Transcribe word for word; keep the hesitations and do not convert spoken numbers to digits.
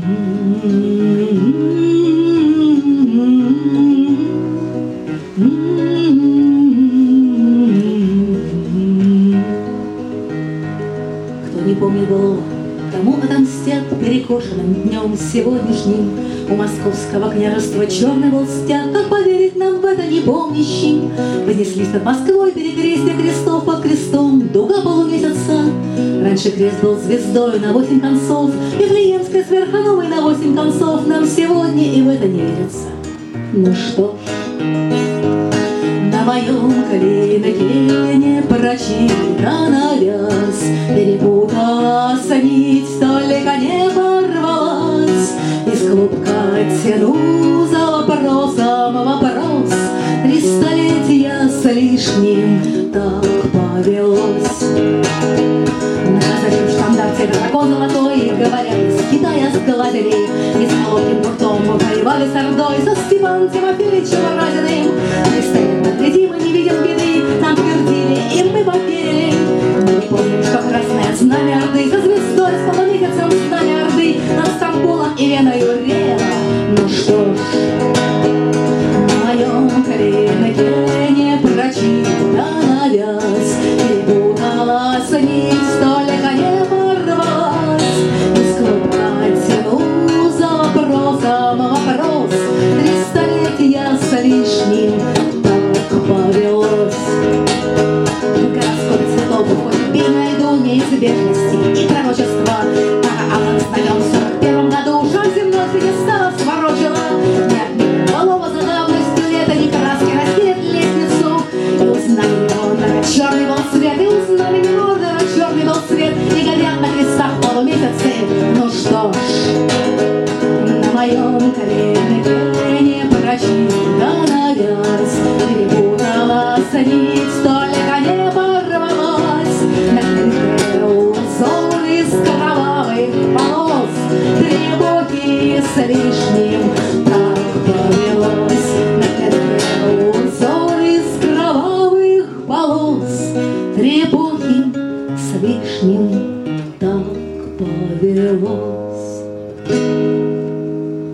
Не помнит былого, тому отомстят перекошенным днем сегодняшним. У московского княжества черный был стяг, как поверить нам в это непомнящим. Вознеслись над Москвой перекрестия крестов, под крестом дуга полумесяца. Раньше крест был звездой на восемь концов, Вифлеемской сверхновой на восемь концов. Нам сегодня и в это не верится. Ну что ж, на моем клиноке не прочитана вяз, перепуталась нить, только не порвалась. Из клубка тяну за вопросом вопрос. Три столетия с лишним так повелось. На козырем штандарте дракон золотой, говорят, из Китая сглазили, и с холодным ртом воевали с Ордой за Степан Тимофеевичем Разиным. Не стоит над глядим и не видим беды, нам твердили, и мы поверили. Мы не помним, что красное знамя Орды за звездой с полумесяцем знамя Орды над Стамбулом и Веною реяло. Ну что ж, на моем клиноке не прочитана вяз, перепуталась нить, только не порвалась. Из клубка тяну за вопросом вопрос. Три столетия с лишним так повелось. Гороскоп цветов уходит бедная иду неизбежности и пророчества. Пока Алан ставил в сорок первом году шаг земной пьедестала сворочила. Не отменила былого за давностью лета, ни краски разделит лестницу. И узнали ордера черный был свет, и узнали ордера черный был свет, и горят на крестах полумесяцы. Ну что ж, на моем клиноке не прочитана вяз, перепуталась нить, только не порвалась. На клиноке узор из кровавых полос, три эпохи с лишним так повелось. На клиноке узор из кровавых полос, три эпохи с лишним так повелось.